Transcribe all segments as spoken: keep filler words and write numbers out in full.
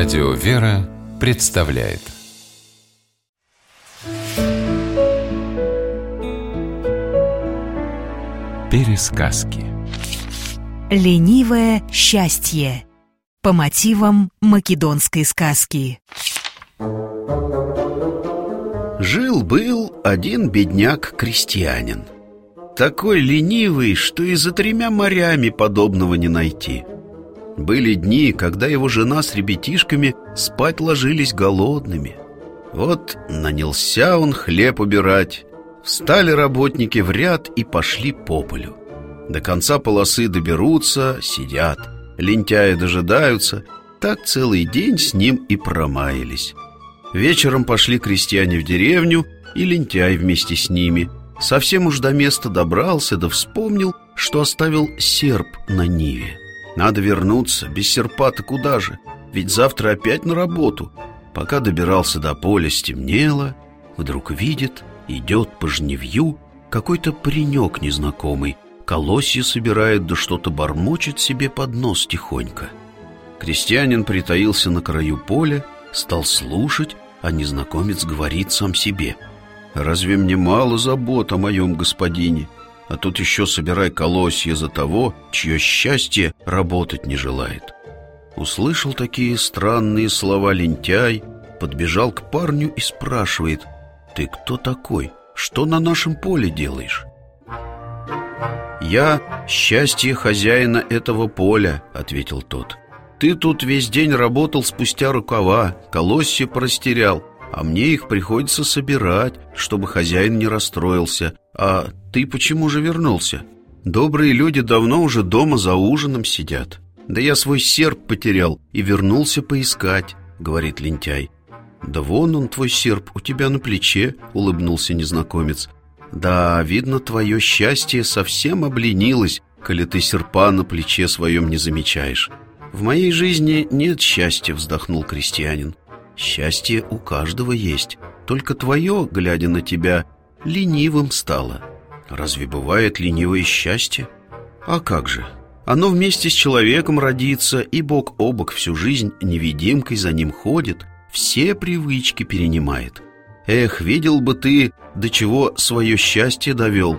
Радио «Вера» представляет Пересказки. Ленивое счастье. По мотивам македонской сказки. Жил-был один бедняк-крестьянин. Такой ленивый, что и за тремя морями подобного не найти. Были дни, когда его жена с ребятишками спать ложились голодными. Вот нанялся он хлеб убирать. Встали работники в ряд и пошли по полю. До конца полосы доберутся, сидят. Лентяи дожидаются. Так целый день с ним и промаялись. Вечером пошли крестьяне в деревню, и лентяй вместе с ними. Совсем уж до места добрался, да вспомнил, что оставил серп на ниве. Надо вернуться, без серпа-то куда же? Ведь завтра опять на работу. Пока добирался до поля, стемнело. Вдруг видит, идет по жнивью какой-то паренек незнакомый. Колосья собирает, да что-то бормочет себе под нос тихонько. Крестьянин притаился на краю поля, стал слушать, а незнакомец говорит сам себе: «Разве мне мало забот о моем господине? А тут еще собирай колосья за того, чье счастье работать не желает». Услышал такие странные слова лентяй, подбежал к парню и спрашивает: «Ты кто такой? Что на нашем поле делаешь?» «Я счастье хозяина этого поля», — ответил тот. «Ты тут весь день работал спустя рукава, колосья простерял, а мне их приходится собирать, чтобы хозяин не расстроился. А ты почему же вернулся? Добрые люди давно уже дома за ужином сидят». «Да я свой серп потерял и вернулся поискать», — говорит лентяй. «Да вон он, твой серп, у тебя на плече», — улыбнулся незнакомец. «Да, видно, твое счастье совсем обленилось, коли ты серпа на плече своем не замечаешь». «В моей жизни нет счастья», — вздохнул крестьянин. «Счастье у каждого есть, только твое, глядя на тебя, ленивым стало». «Разве бывает ленивое счастье?» «А как же? Оно вместе с человеком родится и бок о бок всю жизнь невидимкой за ним ходит, все привычки перенимает. Эх, видел бы ты, до чего свое счастье довел.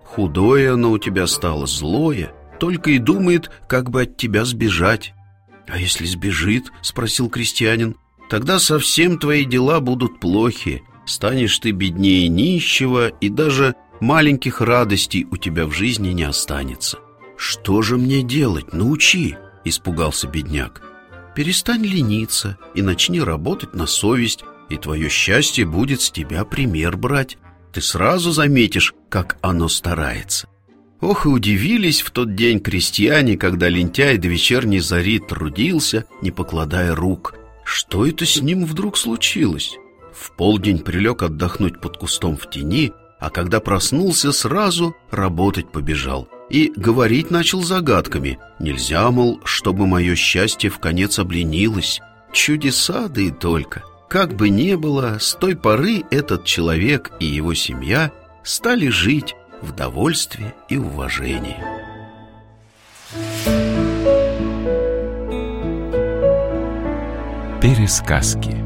Худое оно у тебя стало, злое, только и думает, как бы от тебя сбежать». «А если сбежит?» — спросил крестьянин. «Тогда совсем твои дела будут плохи. Станешь ты беднее нищего, и даже маленьких радостей у тебя в жизни не останется». «Что же мне делать? Научи!» — испугался бедняк. «Перестань лениться и начни работать на совесть, и твое счастье будет с тебя пример брать. Ты сразу заметишь, как оно старается». Ох, и удивились в тот день крестьяне, когда лентяй до вечерней зари трудился, не покладая рук. Что это с ним вдруг случилось? В полдень прилег отдохнуть под кустом в тени, а когда проснулся, сразу работать побежал. И говорить начал загадками. Нельзя, мол, чтобы мое счастье вконец обленилось. Чудеса, да и только. Как бы ни было, с той поры этот человек и его семья стали жить в довольстве и уважении. Пересказки.